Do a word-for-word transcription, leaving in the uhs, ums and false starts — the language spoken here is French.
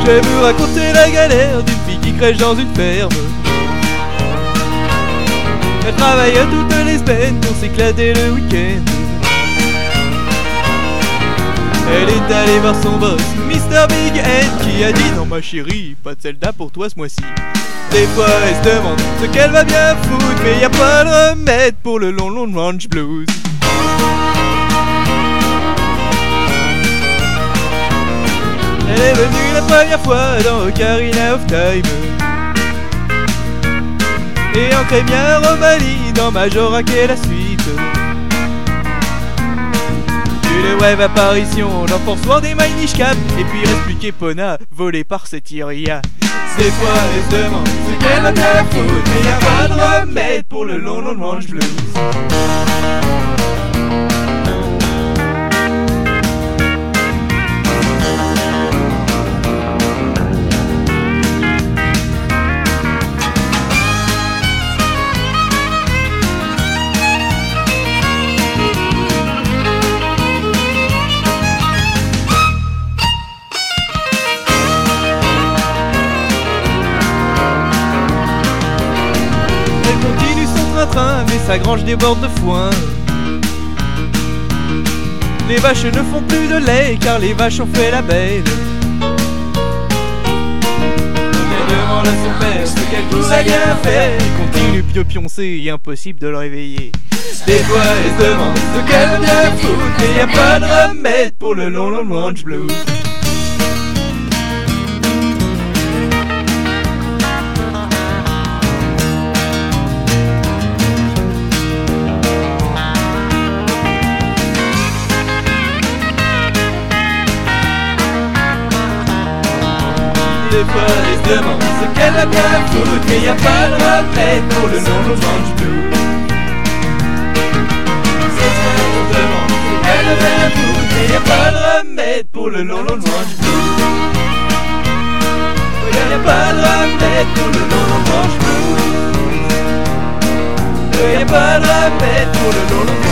Je vais vous raconter la galère d'une fille qui crèche dans une ferme. Elle travaille toutes les semaines pour s'éclater le week-end. Elle est allée voir son boss, mister Big Head, qui a dit: non ma chérie, pas de Zelda pour toi ce mois-ci. Des fois elle se demande ce qu'elle va bien foutre, mais y a pas de remède pour le long long ranch blues. Elle est venue la première fois dans Ocarina of Time, et en Crémière Romalie dans Majora's Mask la suite. Une brève apparition dans Force World et Minish Cap, et puis expliquer Pona volé par cette Iria. Des fois elle se demande ce qu'elle va bien foutre, mais y'a pas de remède pour le long long ranch blues. Train, mais sa grange déborde de foin. Les vaches ne font plus de lait car les vaches ont fait la belle. Elle demande à son père ce qu'elle pourrait bien faire. Il continue de pioncer et impossible de le réveiller. Des fois elle se demande ce qu'elle veut bien foutre, mais y a pas de remède pour le long long ranch blues. Des fois elle se demande ce qu'elle va bien foutre, mais y a pas de remède pour le long long ranch blues. Des fois elle se demande ce qu'elle va bien foutre, mais y a pas de remède pour le long long ranch blues. Y a pas de remède pour le long long ranch blues. Y a pas de remède pour le long long ranch blues.